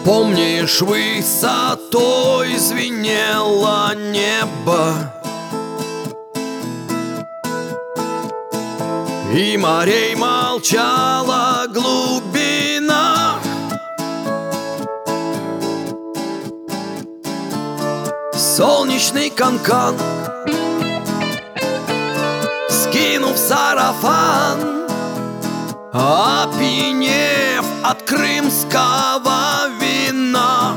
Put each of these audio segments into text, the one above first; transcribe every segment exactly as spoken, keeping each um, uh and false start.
Помнишь, высотой звенело небо, и морей молчала глубина. Солнечный канкан, скинув сарафан, опьянев от крымского вина,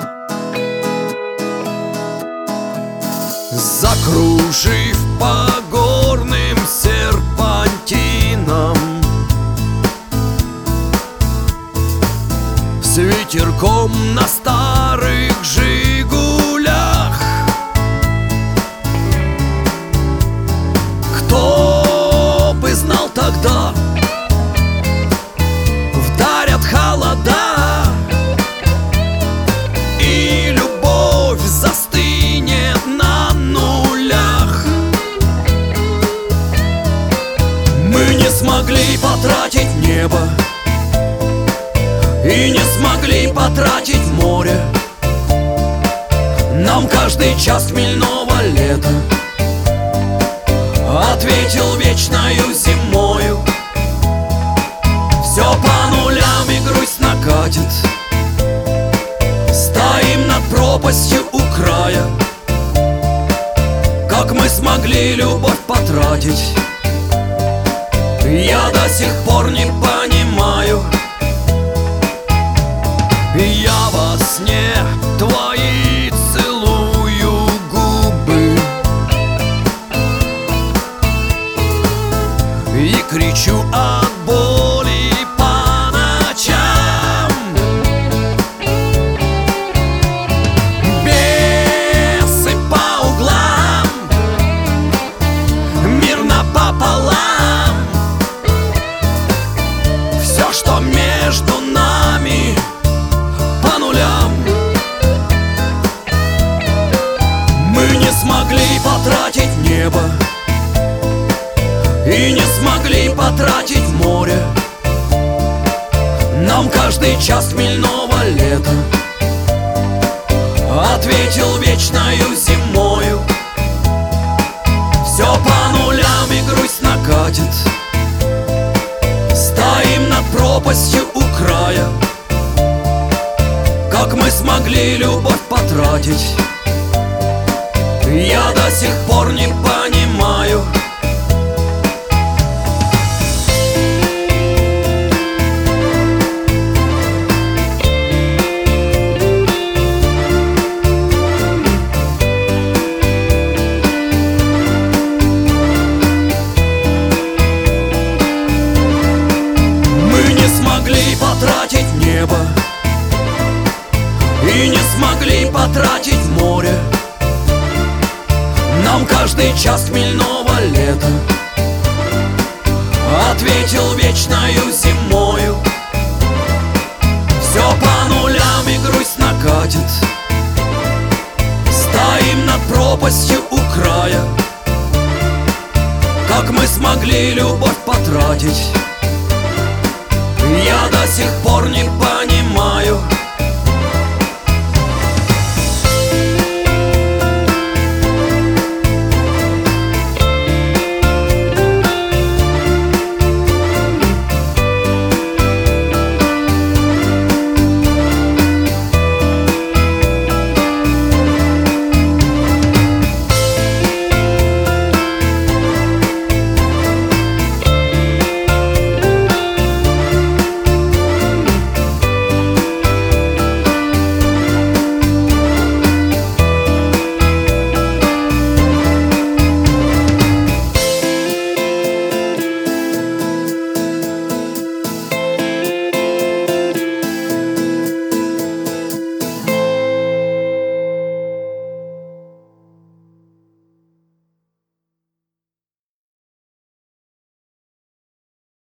закружив по горным серпантинам, с ветерком на старых «Жигулях». Кто бы знал тогда, вдарят холода, и любовь застынет на нулях. Мы не смогли потратить небо и не смогли потратить море. Нам каждый час хмельного лета ответил вечною зимою. Все по нулям и грусть накатит. Стоим над пропастью у края. Как мы смогли любовь потратить, я до сих пор не понимаю. Я во сне твои целую губы и кричу от боли по ночам. Бесы по углам, мирно пополам. Все, что между нами, по нулям. Мы не смогли потратить небо и не смогли потратить море. Нам каждый час хмельного лета ответил вечною зимою. Все по нулям и грусть накатит. Стоим над пропастью у края. Как мы смогли любовь потратить, я до сих пор не понимаю. Мы не смогли потратить небо и не смогли потратить море. Нам каждый час хмельного лета ответил вечною зимою. Все по нулям и грусть накатит. Стоим над пропастью у края. Как мы смогли любовь потратить, я до сих пор не понимаю.